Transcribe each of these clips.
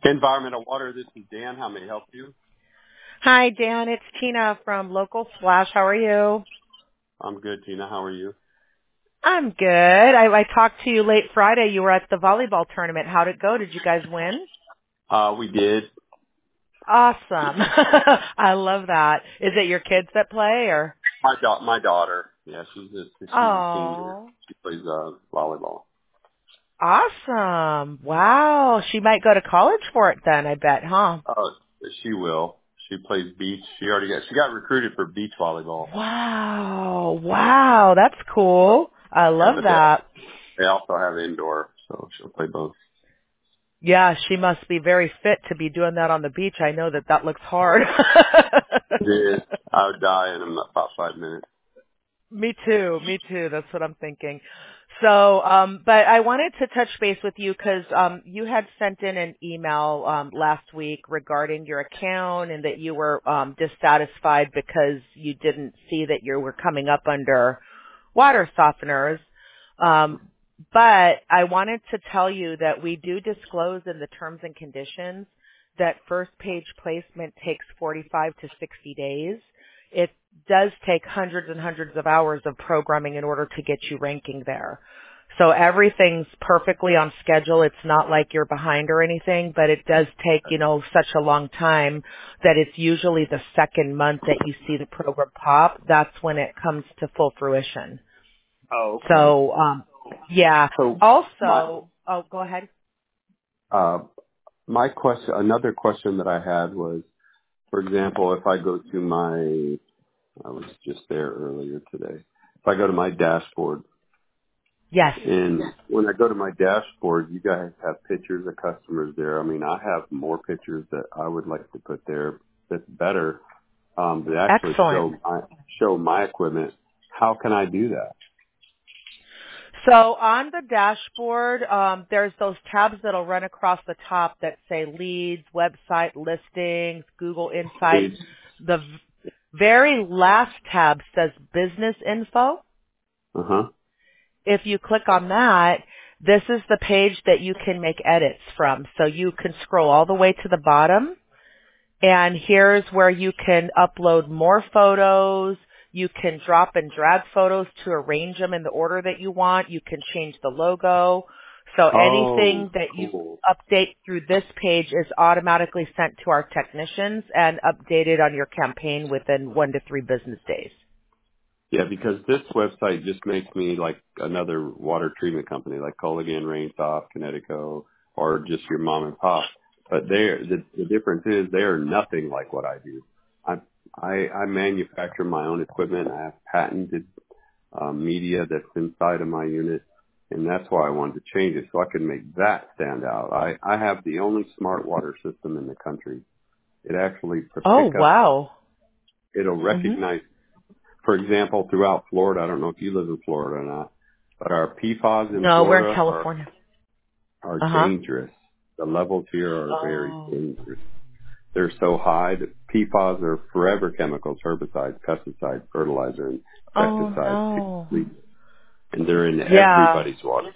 Environmental Water, this is Dan. How may I help you? Hi, Dan. It's Tina from Local Splash. How are you? I'm good, Tina. How are you? I'm good. I talked to you late Friday. You were at the volleyball tournament. How'd it go? Did you guys win? We did. Awesome. I love that. Is it your kids that play or? My daughter. Yeah, she's a senior. Oh, She plays volleyball. awesome. Wow. She might go to college for it then, I bet, huh? She will. She plays beach. She got recruited for beach volleyball. Wow. Wow. That's cool. I Yeah, love but that. they also have indoor, so she'll play both. Yeah, she must be very fit to be doing that on the beach. I know that looks hard. It is. I would die in about 5 minutes. Me too. Me too. That's what I'm thinking. So, but I wanted to touch base with you because you had sent in an email last week regarding your account and that you were dissatisfied because you didn't see that you were coming up under water softeners. But I wanted to tell you that we do disclose in the terms and conditions that first page placement takes 45 to 60 days. It does take hundreds and hundreds of hours of programming in order to get you ranking there. So everything's perfectly on schedule. It's not like you're behind or anything, but it does take, such a long time that it's usually the second month that you see the program pop. That's when it comes to full fruition. Oh, okay. So, yeah. So Also, go ahead. my question, another question that I had was, for example, if I go to I was just there earlier today. If I go to my dashboard, Yes. and when I go to my dashboard, you guys have pictures of customers there. I mean, I have more pictures that I would like to put there that's better, that actually Excellent. show my equipment. How can I do that? So on the dashboard, there's those tabs that'll run across the top that say leads, website, listings, Google Insights. The very last tab says business info. Uh-huh. If you click on that, this is the page that you can make edits from. So you can scroll all the way to the bottom, and here's where you can upload more photos. You can drop and drag photos to arrange them in the order that you want. You can change the logo. So anything that you Cool. update through this page is automatically sent to our technicians and updated on your campaign within 1 to 3 business days. Yeah, because this website just makes me like another water treatment company, like Culligan, Rainsoft, Connecticut, or just your mom and pop. But the difference is they are nothing like what I do. I manufacture my own equipment. I have patented media that's inside of my unit, and that's why I wanted to change it so I could make that stand out. I have the only smart water system in the country. It actually Oh, wow. it'll recognize. For example, throughout Florida, I don't know if you live in Florida or not, but our PFAS in No, we're in Florida California. are Uh-huh. dangerous. The levels here are very Oh. dangerous. They're so high that PFAS are forever chemicals, herbicides, pesticides, fertilizer, and Oh, insecticides. no. And they're in Yeah. everybody's water.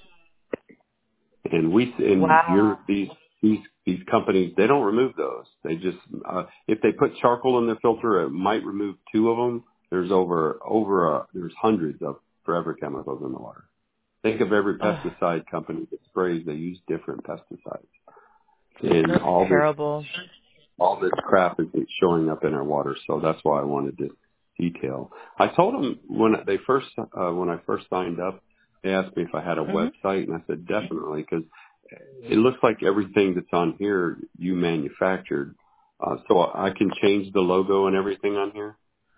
And Wow. these companies, they don't remove those. They just, if they put charcoal in their filter, it might remove 2 of them. There's there's hundreds of forever chemicals in the water. Think of every Oh, pesticide company that sprays, they use different pesticides. And that's terrible. all this crap is showing up in our water. So that's why I wanted to detail. I told them when I first signed up, they asked me if I had a Hmm. website, and I said definitely, because it looks like everything that's on here you manufactured. So I can change the logo and everything on here.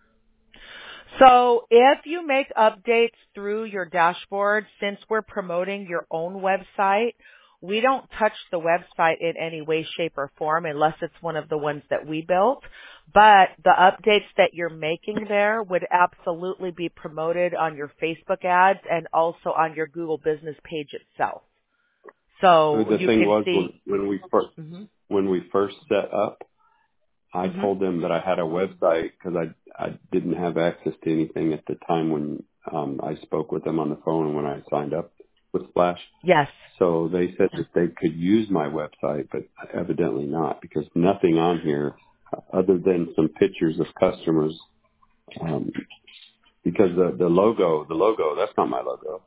So if you make updates through your dashboard, since we're promoting your own website, we don't touch the website in any way, shape, or form unless it's one of the ones that we built. But the updates that you're making there would absolutely be promoted on your Facebook ads and also on your Google business page itself. So The you thing can was see. when we first set up, I Hmm. told them that I had a website because I didn't have access to anything at the time when I spoke with them on the phone when I signed up. with Splash. Yes. So they said that they could use my website, but evidently not, because nothing on here other than some pictures of customers. Um, because the logo, that's not my logo.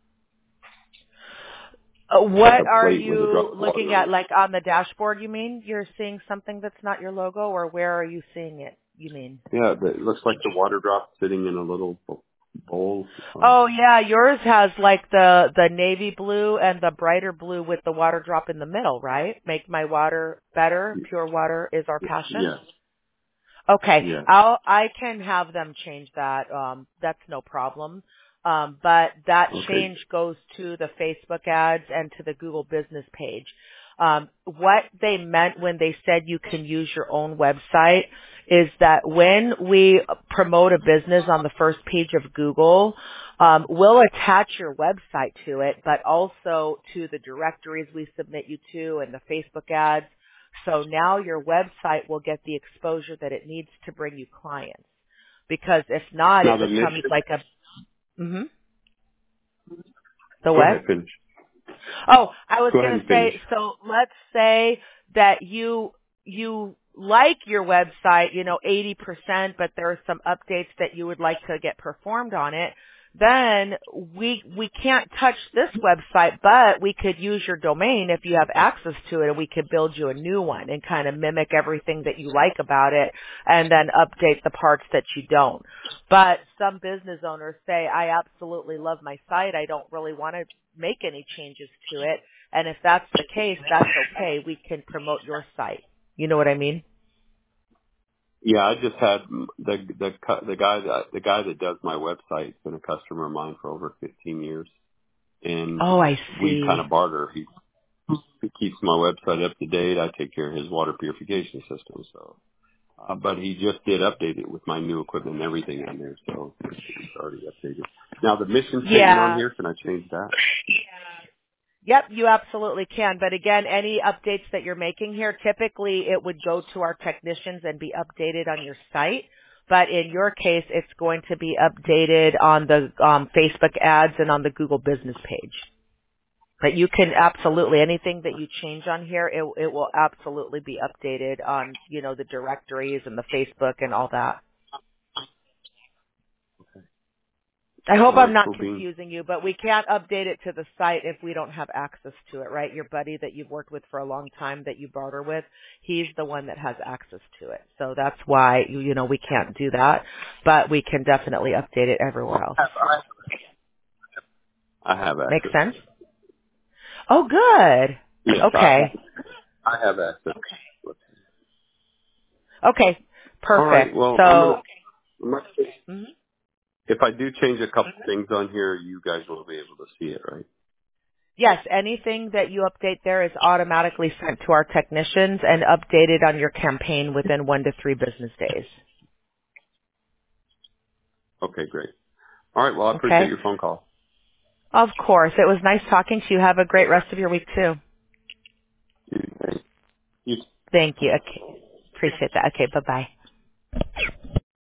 It's like What a are plate with a you drop of looking water on at, it. like on the dashboard, you mean? You're seeing something that's not your logo, or where are you seeing it, you mean? Yeah, it looks like the water drop sitting in a little bowl. Oh yeah, yours has like the navy blue and the brighter blue with the water drop in the middle, right? Make my water better. Pure water is our passion. Yes, Okay, yes. I can have them change that. That's no problem. But that Okay. change goes to the Facebook ads and to the Google business page. What they meant when they said you can use your own website is that when we promote a business on the first page of Google, we'll attach your website to it, but also to the directories we submit you to and the Facebook ads. So now your website will get the exposure that it needs to bring you clients. Because if not, Now it the becomes mission. like a, the Go what? ahead, finish. Oh, I was Go ahead going to and finish. say, so let's say that you like your website, 80%, but there are some updates that you would like to get performed on it. Then we can't touch this website, but we could use your domain if you have access to it, and we could build you a new one and kind of mimic everything that you like about it and then update the parts that you don't. But some business owners say, I absolutely love my site. I don't really want to make any changes to it. And if that's the case, that's okay. We can promote your site. You know what I mean? Yeah, I just had the guy that does my website has been a customer of mine for over 15 years, and Oh, I we kind see. of barter. He keeps my website up to date. I take care of his water purification system. So, but he just did update it with my new equipment and everything on there. So it's already updated. Now the mission statement on Yeah. here, can I change that? Yep, you absolutely can. But again, any updates that you're making here, typically it would go to our technicians and be updated on your site. But in your case, it's going to be updated on the Facebook ads and on the Google business page. But you can absolutely, anything that you change on here, it will absolutely be updated on, the directories and the Facebook and all that. I hope All I'm right, not cool beans. confusing you, but we can't update it to the site if we don't have access to it, right? Your buddy that you've worked with for a long time that you barter with, he's the one that has access to it. So that's why, we can't do that, but we can definitely update it everywhere else. I have Make access. sense? Oh, good. Yes, Okay. I have access. Okay. All right. Perfect. Well, So, mhm. if I do change a couple things on here, you guys will be able to see it, right? Yes, anything that you update there is automatically sent to our technicians and updated on your campaign within 1 to 3 business days. Okay, great. All right. Well, I appreciate Okay? your phone call. Of course. It was nice talking to you. Have a great rest of your week too. You Thank you. Okay. Appreciate that. Okay, bye-bye.